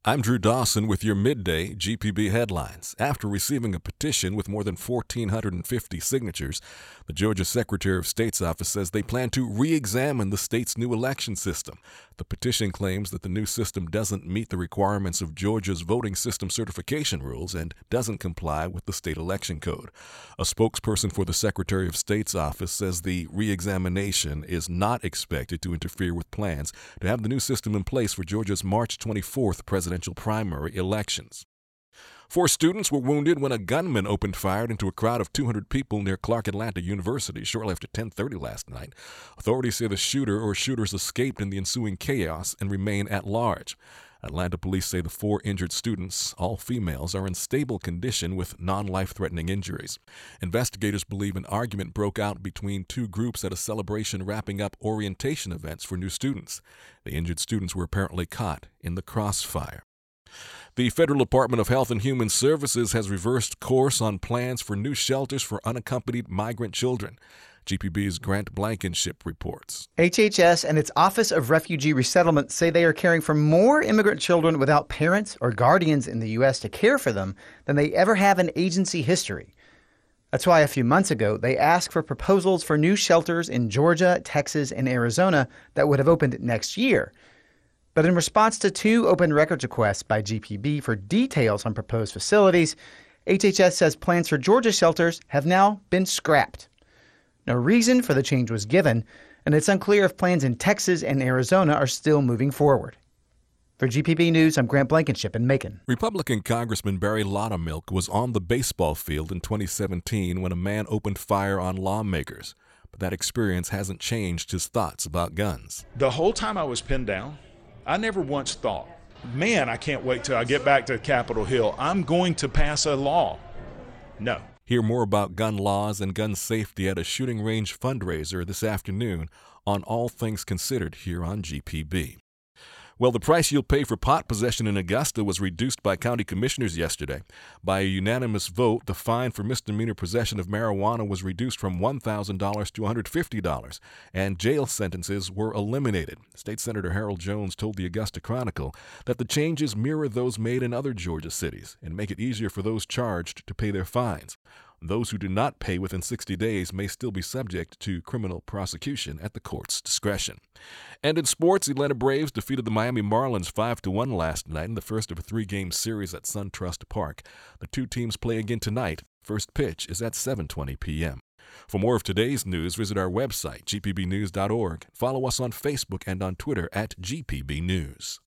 I'm Drew Dawson with your midday GPB headlines. After receiving a petition with more than 1,450 signatures, the Georgia Secretary of State's office says they plan to re-examine the state's new election system. The petition claims that the new system doesn't meet the requirements of Georgia's voting system certification rules and doesn't comply with the state election code. A spokesperson for the Secretary of State's office says the re-examination is not expected to interfere with plans to have the new system in place for Georgia's March 24th presidential primary elections. 4 students were wounded when a gunman opened fire into a crowd of 200 people near Clark Atlanta University shortly after 10:30 last night. Authorities say the shooter or shooters escaped in the ensuing chaos and remain at large. Atlanta police say the 4 injured students, all females, are in stable condition with non-life-threatening injuries. Investigators believe an argument broke out between 2 groups at a celebration wrapping up orientation events for new students. The injured students were apparently caught in the crossfire. The Federal Department of Health and Human Services has reversed course on plans for new shelters for unaccompanied migrant children. GPB's Grant Blankenship reports. HHS and its Office of Refugee Resettlement say they are caring for more immigrant children without parents or guardians in the U.S. to care for them than they ever have in agency history. That's why a few months ago they asked for proposals for new shelters in Georgia, Texas, and Arizona that would have opened next year. But in response to 2 open records requests by GPB for details on proposed facilities, HHS says plans for Georgia shelters have now been scrapped. No reason for the change was given, and it's unclear if plans in Texas and Arizona are still moving forward. For GPB News, I'm Grant Blankenship in Macon. Republican Congressman Barry Loudermilk was on the baseball field in 2017 when a man opened fire on lawmakers. But that experience hasn't changed his thoughts about guns. The whole time I was pinned down, I never once thought, man, I can't wait till I get back to Capitol Hill. I'm going to pass a law. No. Hear more about gun laws and gun safety at a shooting range fundraiser this afternoon on All Things Considered here on GPB. Well, the price you'll pay for pot possession in Augusta was reduced by county commissioners yesterday. By a unanimous vote, the fine for misdemeanor possession of marijuana was reduced from $1,000 to $150, and jail sentences were eliminated. State Senator Harold Jones told the Augusta Chronicle that the changes mirror those made in other Georgia cities and make it easier for those charged to pay their fines. Those who do not pay within 60 days may still be subject to criminal prosecution at the court's discretion. And in sports, Atlanta Braves defeated the Miami Marlins 5-1 last night in the first of a 3-game series at SunTrust Park. The 2 teams play again tonight. First pitch is at 7:20 p.m. For more of today's news, visit our website, gpbnews.org. Follow us on Facebook and on Twitter at GPB News.